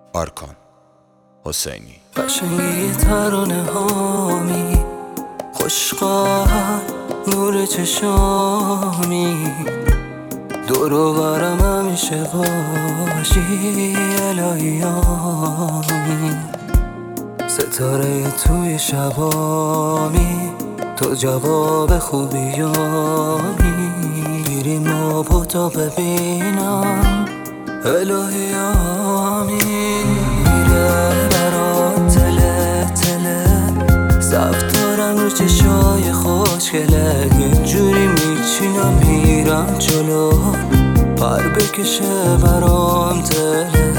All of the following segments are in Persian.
آرکان حسینی. قشنگی ترانه هامی، خوشقهر نور چشامی، دور و برم همیشه باشی الهیامی، ستاره توی شبامی، تو جواب خوبیامی، گیریم آب تا ببینم الهیامی، میره برات تله تله، صف دارم رو چشای خوشگله، یه جوری میچینم میرم جلو، پر بکشه برام دله،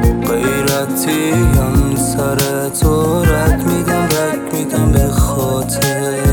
غیرتیم سر تو رد میدم به خاطره.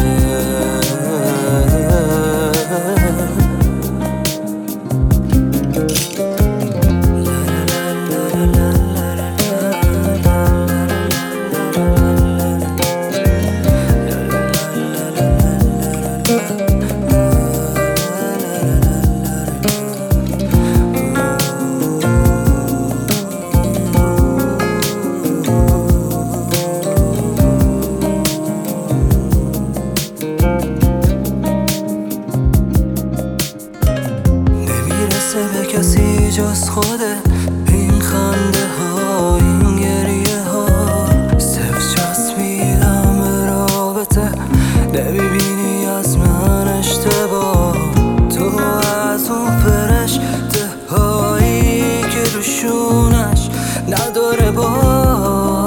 به کسی جز خوده، این خنده ها، این گریه ها، صرف چسبیدم به رابطه، نمیبینی از من اشتباه، تو از اون فرشته هایی که روشونش نداره با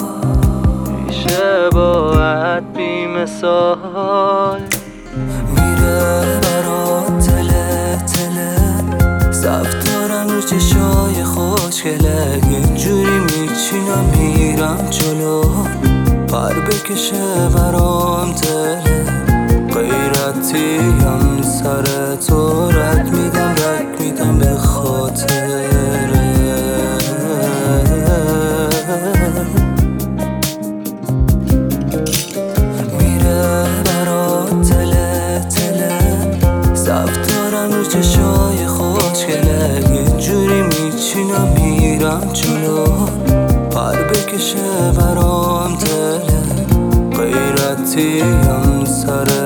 میشه باید بی مثال، میره برات تله تله، صف دارم رو چشای خوشگله، یه جوری میچینم میرم جلو، پر بکشه برام دله، غیرتیم سر تو رد میدم به خاطره. میره برات تله تله، صف دارم رو چشای خوشگله، یه جوری میچینم میرم جلو، پر بکشه برام دله، غیرتیم سر